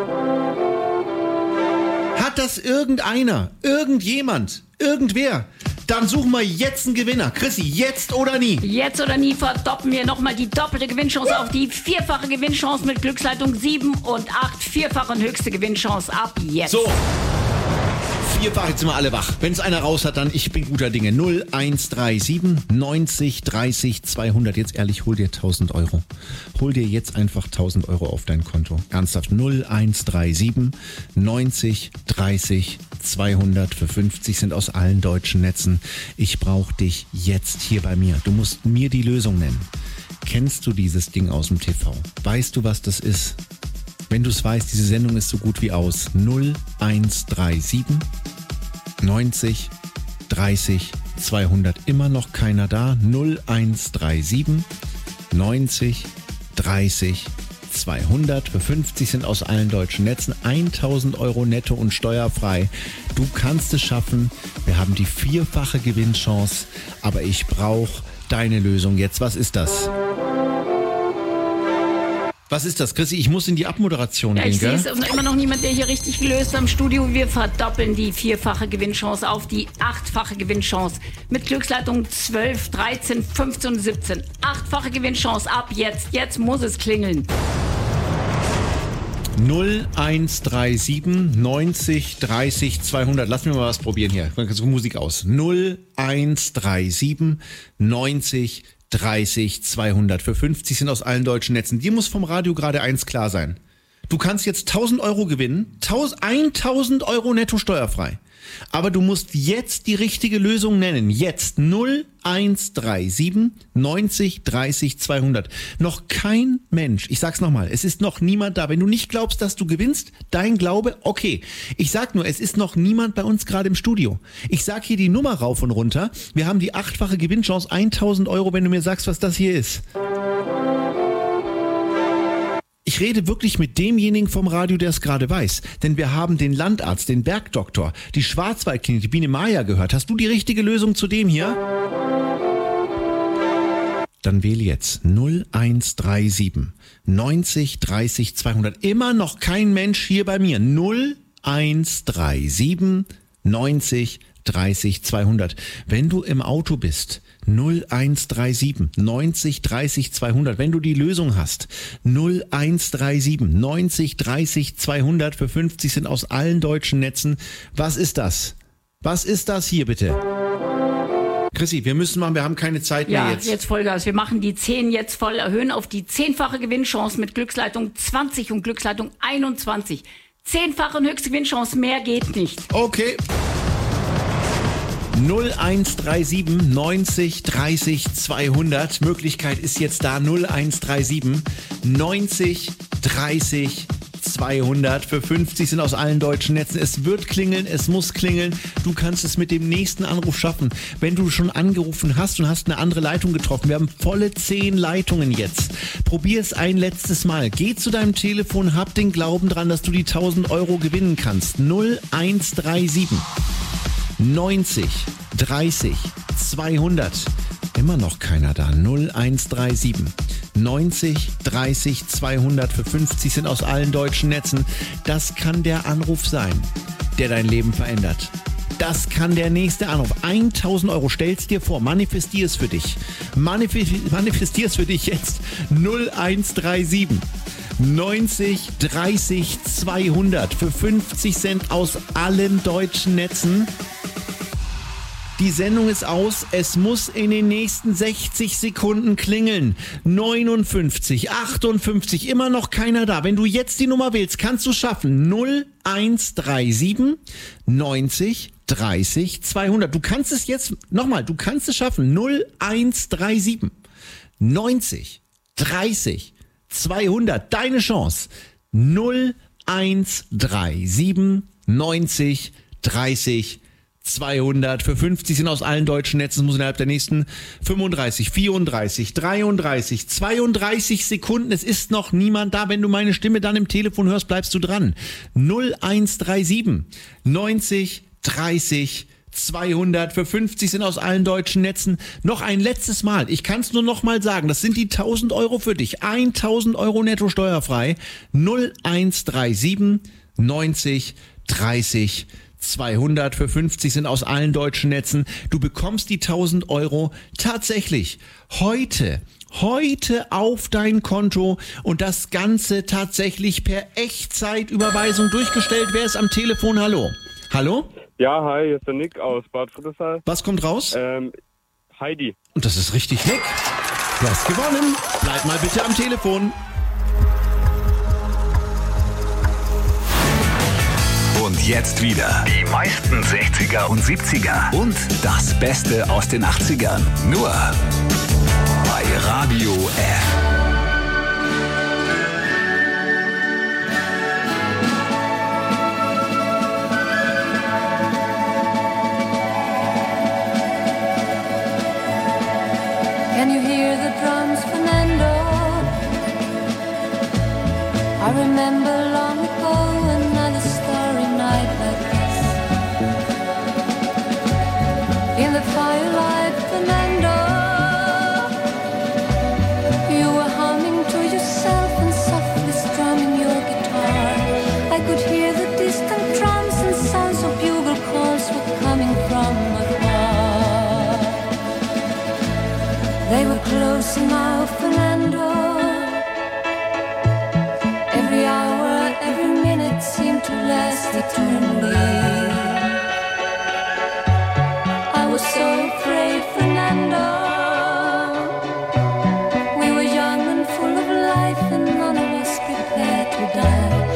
Hat das irgendeiner, irgendjemand, irgendwer? Dann suchen wir jetzt einen Gewinner. Chrissy, jetzt oder nie? Jetzt oder nie verdoppeln wir nochmal die doppelte Gewinnchance auf die vierfache Gewinnchance mit Glücksleitung sieben und acht. Vierfache und höchste Gewinnchance ab jetzt. So. Vierfach, jetzt sind wir alle wach. Wenn es einer raus hat, dann ich bin guter Dinge. null eins drei sieben neunzig dreißig zweihundert. Jetzt ehrlich, hol dir tausend Euro. Hol dir jetzt einfach tausend Euro auf dein Konto. Ernsthaft. null eins drei sieben neunzig dreißig zweihundert. Für fünfzig sind aus allen deutschen Netzen. Ich brauche dich jetzt hier bei mir. Du musst mir die Lösung nennen. Kennst du dieses Ding aus dem T V? Weißt du, was das ist? Wenn du es weißt, diese Sendung ist so gut wie aus. null eins drei sieben neunzig dreißig zweihundert. Immer noch keiner da. null eins drei sieben neunzig dreißig zweihundert. Für fünfzig sind aus allen deutschen Netzen tausend Euro netto und steuerfrei. Du kannst es schaffen. Wir haben die vierfache Gewinnchance. Aber ich brauche deine Lösung jetzt. Was ist das? Was ist das, Chrissy? Ich muss in die Abmoderation Ja, gehen, ich sehe gell? es. Und immer noch niemand, der hier richtig gelöst hat im Studio. Wir verdoppeln die vierfache Gewinnchance auf die achtfache Gewinnchance. Mit Glücksleitung zwölf, dreizehn, fünfzehn und siebzehn. Achtfache Gewinnchance ab jetzt. Jetzt muss es klingeln. null eins drei sieben neunzig dreißig zweihundert. Lass mir mal was probieren hier. So Musik aus. null eins drei sieben neunzig dreißig zweihundert. Für fünfzig sind aus allen deutschen Netzen. Dir muss vom Radio gerade eins klar sein. Du kannst jetzt tausend Euro gewinnen, tausend Euro netto steuerfrei. Aber du musst jetzt die richtige Lösung nennen. Jetzt null eins drei sieben neunzig dreißig zweihundert. Noch kein Mensch, ich sag's nochmal, es ist noch niemand da. Wenn du nicht glaubst, dass du gewinnst, dein Glaube, okay. Ich sag nur, es ist noch niemand bei uns gerade im Studio. Ich sag hier die Nummer rauf und runter. Wir haben die achtfache Gewinnchance, tausend Euro, wenn du mir sagst, was das hier ist. Ich rede wirklich mit demjenigen vom Radio, der es gerade weiß. Denn wir haben den Landarzt, den Bergdoktor, die Schwarzwaldklinik, die Biene Maya gehört. Hast du die richtige Lösung zu dem hier? Dann wähle jetzt null eins drei sieben neunzig dreißig zweihundert. Immer noch kein Mensch hier bei mir. null eins drei sieben neunzig dreißig zweihundert. Wenn du im Auto bist, null eins drei sieben neunzig dreißig zweihundert. Wenn du die Lösung hast, null eins drei sieben neunzig dreißig zweihundert für fünfzig sind aus allen deutschen Netzen. Was ist das? Was ist das hier bitte? Chrissy, wir müssen machen, wir haben keine Zeit ja, mehr jetzt. Ja, jetzt Vollgas. Wir machen die zehn jetzt voll, erhöhen auf die zehnfache Gewinnchance mit Glücksleitung zwanzig und Glücksleitung einundzwanzig. Zehnfache höchste Gewinnchance, mehr geht nicht. Okay. null eins drei sieben neunzig dreißig zweihundert. Möglichkeit ist jetzt da. null eins drei sieben neunzig dreißig zweihundert für fünfzig sind aus allen deutschen Netzen. Es wird klingeln, es muss klingeln. Du kannst es mit dem nächsten Anruf schaffen. Wenn du schon angerufen hast und hast eine andere Leitung getroffen, wir haben volle zehn Leitungen jetzt. Probier es ein letztes Mal. Geh zu deinem Telefon, hab den Glauben dran, dass du die tausend Euro gewinnen kannst. null eins drei sieben neunzig dreißig zweihundert. Immer noch keiner da. null eins drei sieben neunzig dreißig zweihundert für fünfzig sind aus allen deutschen Netzen. Das kann der Anruf sein, der dein Leben verändert. Das kann der nächste Anruf. tausend Euro, stell's dir vor, manifestier es für dich. Manif- manifestier es für dich jetzt. null eins drei sieben neunzig dreißig zweihundert für fünfzig Cent aus allen deutschen Netzen. Die Sendung ist aus. Es muss in den nächsten sechzig Sekunden klingeln. neunundfünfzig, achtundfünfzig, immer noch keiner da. Wenn du jetzt die Nummer wählst, kannst du schaffen. null eins drei sieben neunzig dreißig zweihundert. Du kannst es jetzt, nochmal, du kannst es schaffen. null eins drei sieben neunzig dreißig zweihundert. Deine Chance. null eins drei sieben neunzig dreißig zweihundert für fünfzig sind aus allen deutschen Netzen. Es muss innerhalb der nächsten fünfunddreißig, vierunddreißig, dreiunddreißig, zweiunddreißig Sekunden. Es ist noch niemand da. Wenn du meine Stimme dann im Telefon hörst, bleibst du dran. null eins drei sieben neunzig dreißig zweihundert für fünfzig sind aus allen deutschen Netzen. Noch ein letztes Mal. Ich kann es nur noch mal sagen. Das sind die tausend Euro für dich. tausend Euro netto steuerfrei. null eins drei sieben neunzig dreißig zweihundert für fünfzig sind aus allen deutschen Netzen. Du bekommst die tausend Euro tatsächlich heute, heute auf dein Konto und das Ganze tatsächlich per Echtzeitüberweisung durchgestellt. Wer ist am Telefon? Hallo? Hallo? Ja, hi, hier ist der Nick aus Bad Friedrichshain. Was kommt raus? Ähm, Heidi. Und das ist richtig, Nick. Du hast gewonnen. Bleib mal bitte am Telefon. Und jetzt wieder die meisten sechziger und siebziger und das Beste aus den achtzigern. Nur bei Radio F. Can you hear the drums, Fernando? I remember long ago another starry night like this. In the firelight, Fernando, you were humming to yourself and softly strumming your guitar. I could hear the distant drums and sounds of bugle calls were coming from afar. They were close now, Fernando. Every hour, every minute seemed to last eternally. I was so afraid, Fernando. We were young and full of life, and none of us prepared to die.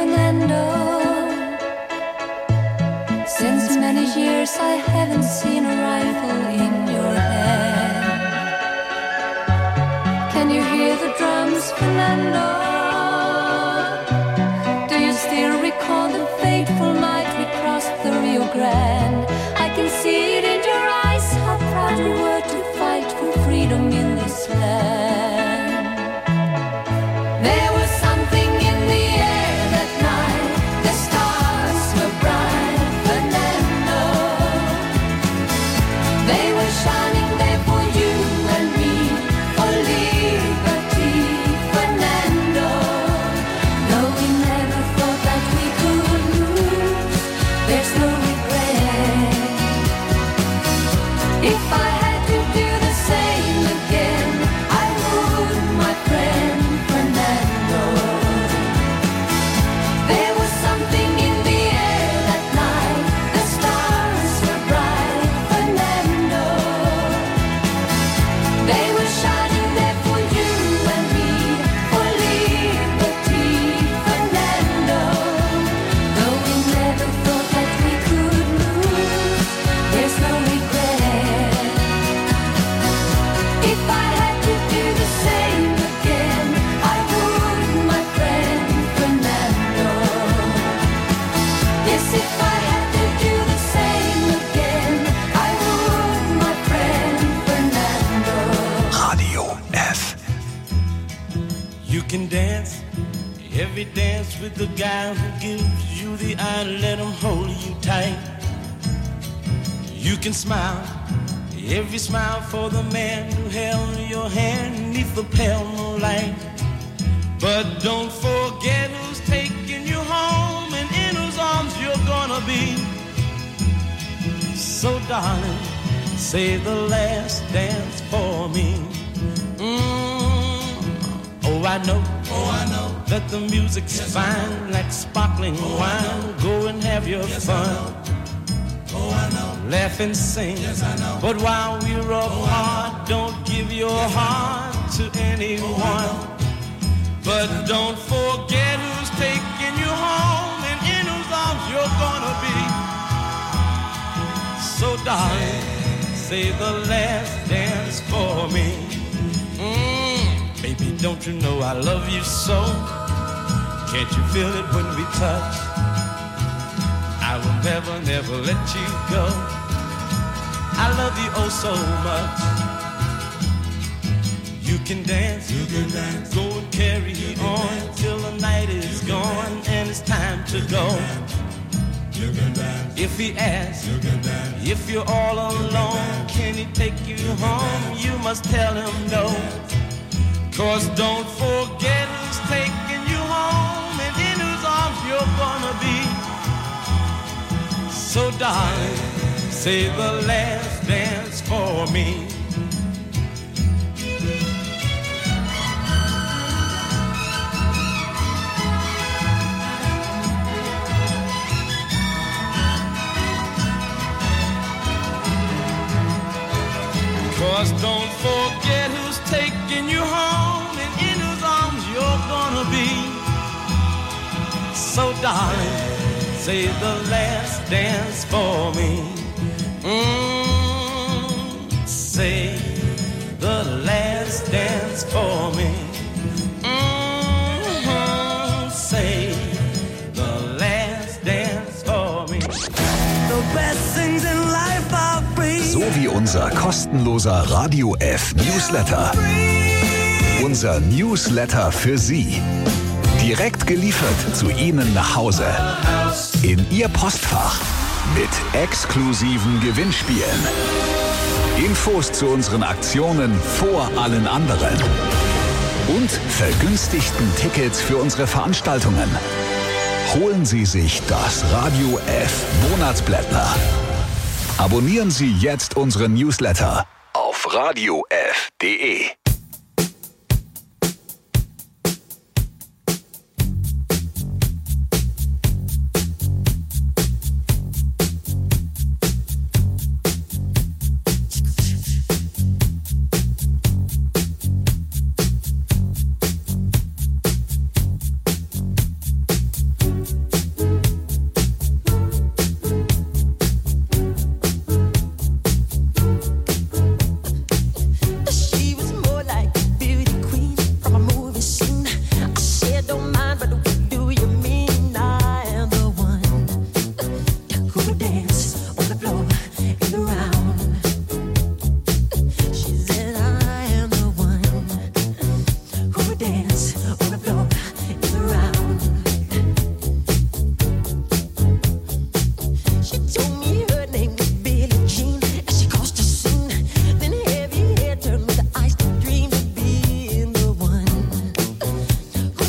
Fernando. Since many years I haven't seen a rifle in your hand. Can you hear the drums, Fernando? Do you still recall the fateful night we crossed the Rio Grande? I can see it in your eyes, how proud you were to fight for freedom in this land. There was something in the air that night, the stars were bright, Fernando. They were shining there for you and me, for liberty, Fernando. Though we never thought that we could lose, there's no regret. If I had to do the same again, I would, my friend Fernando. There was something in the air that night, the stars were bright, Fernando. They were shining there for you and me, for liberty, Fernando. Though we never thought that we could lose, there's no regret. If I had to do the same again, I would, my friend Fernando. Yes, if I had to do the same again, I would, my friend Fernando. Radio F. You can dance every dance with the guy who gives you the eye, let him hold you tight. You can smile every smile for the man who held your hand neath the pale moonlight. But don't forget who's taking you home and in whose arms you're gonna be. So darling, say the last dance for me. Mm. Oh, I know, oh, I know that the music's yes, fine, like sparkling oh, wine. Go and have your yes, fun. Oh, I know. Laugh and sing. Yes, I know. But while we're apart, oh, don't give your yes, heart to anyone. Oh, but don't forget who's taking you home and in whose arms you're gonna be. So darling, say the last dance for me. Mm, baby, don't you know I love you so? Can't you feel it when we touch? I will never, never let you go. I love you oh so much. You can dance, you can dance. Go and carry on dance. Till the night is gone and it's time to go. You can dance. If he asks, you can dance. If you're all alone, can he take you you home? You must tell him no. Cause don't forget who's taking you home and in whose arms you're gonna be. So darling, say the last dance for me. Cause don't forget who's taking you home and in whose arms you're gonna be. So darling, say the last dance for me. Mm, say the last dance for me. Mm, say the last dance for me. The best things in life are free. So wie unser kostenloser Radio F Newsletter. Unser Newsletter für Sie. Direkt geliefert zu Ihnen nach Hause. In Ihr Postfach. Mit exklusiven Gewinnspielen. Infos zu unseren Aktionen vor allen anderen. Und vergünstigten Tickets für unsere Veranstaltungen. Holen Sie sich das Radio F Monatsblättler. Abonnieren Sie jetzt unseren Newsletter auf radio f punkt de.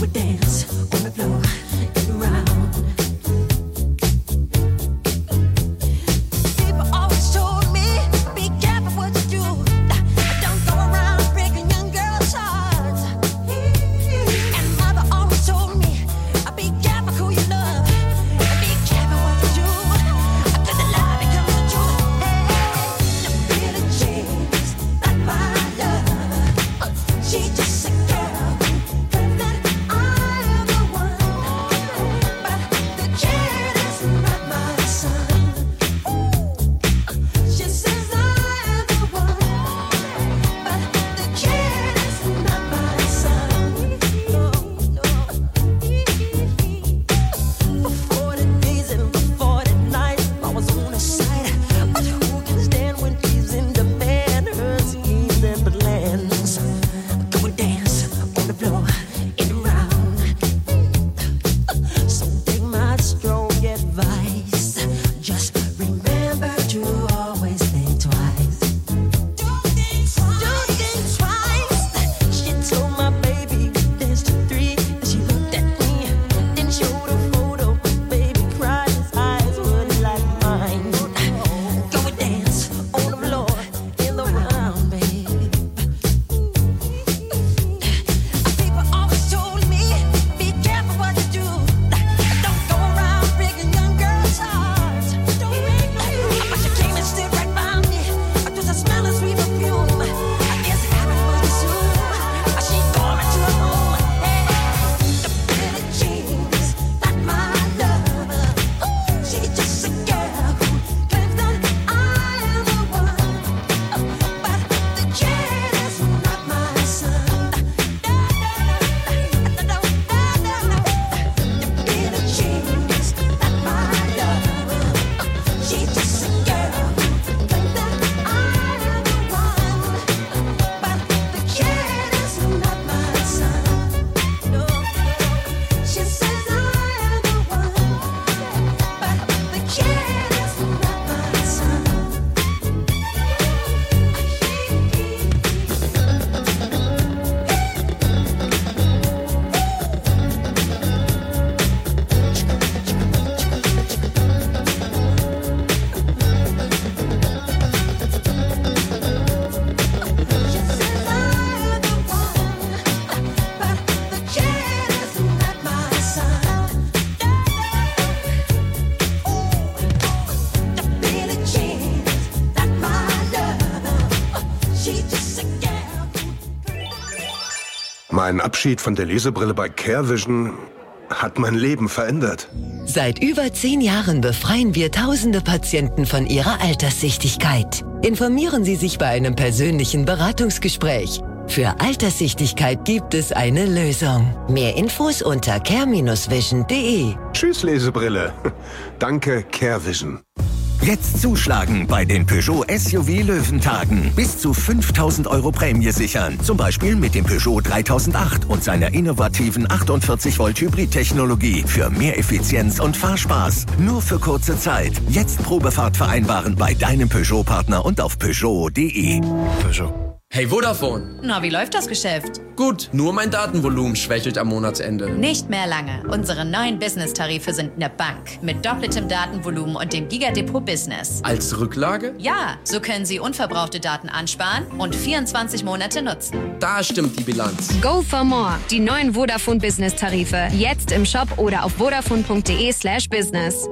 Mein Abschied von der Lesebrille bei CareVision hat mein Leben verändert. Seit über zehn Jahren befreien wir tausende Patienten von ihrer Alterssichtigkeit. Informieren Sie sich bei einem persönlichen Beratungsgespräch. Für Alterssichtigkeit gibt es eine Lösung. Mehr Infos unter care Bindestrich vision punkt de. Tschüss, Lesebrille. Danke, CareVision. Jetzt zuschlagen bei den Peugeot S U V Löwentagen. Bis zu fünftausend Euro Prämie sichern. Zum Beispiel mit dem Peugeot dreitausendacht und seiner innovativen achtundvierzig Volt Hybrid-Technologie für mehr Effizienz und Fahrspaß. Nur für kurze Zeit. Jetzt Probefahrt vereinbaren bei deinem Peugeot-Partner und auf Peugeot punkt de. Peugeot. Hey Vodafone. Na, wie läuft das Geschäft? Gut, nur mein Datenvolumen schwächelt am Monatsende. Nicht mehr lange. Unsere neuen Business-Tarife sind eine Bank. Mit doppeltem Datenvolumen und dem Gigadepot Business. Als Rücklage? Ja, so können Sie unverbrauchte Daten ansparen und vierundzwanzig Monate nutzen. Da stimmt die Bilanz. Go for more. Die neuen Vodafone Business-Tarife. Jetzt im Shop oder auf vodafone punkt de slash business.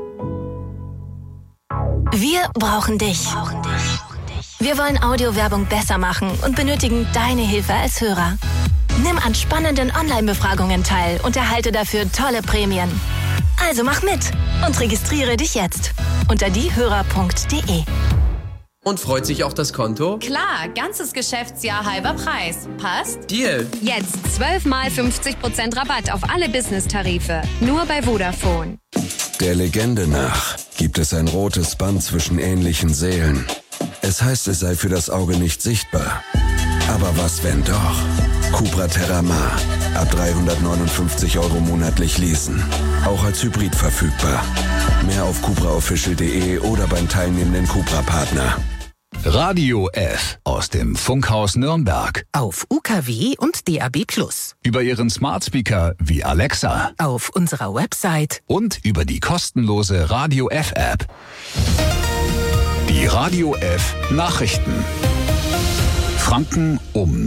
Wir brauchen dich. Wir wollen Audiowerbung besser machen und benötigen deine Hilfe als Hörer. Nimm an spannenden Online-Befragungen teil und erhalte dafür tolle Prämien. Also mach mit und registriere dich jetzt unter diehörer punkt de. Und freut sich auch das Konto? Klar, ganzes Geschäftsjahr halber Preis. Passt? Deal. Jetzt zwölf mal fünfzig Prozent Rabatt auf alle Business-Tarife. Nur bei Vodafone. Der Legende nach gibt es ein rotes Band zwischen ähnlichen Seelen. Es heißt, es sei für das Auge nicht sichtbar. Aber was, wenn doch? Cupra Terramar. Ab dreihundertneunundfünfzig Euro monatlich leasen. Auch als Hybrid verfügbar. Mehr auf cupra official punkt de oder beim teilnehmenden Cupra-Partner. Radio F aus dem Funkhaus Nürnberg. Auf U K W und D A B plus. Über Ihren Smart Speaker wie Alexa. Auf unserer Website. Und über die kostenlose Radio F App. Die Radio F Nachrichten. Franken um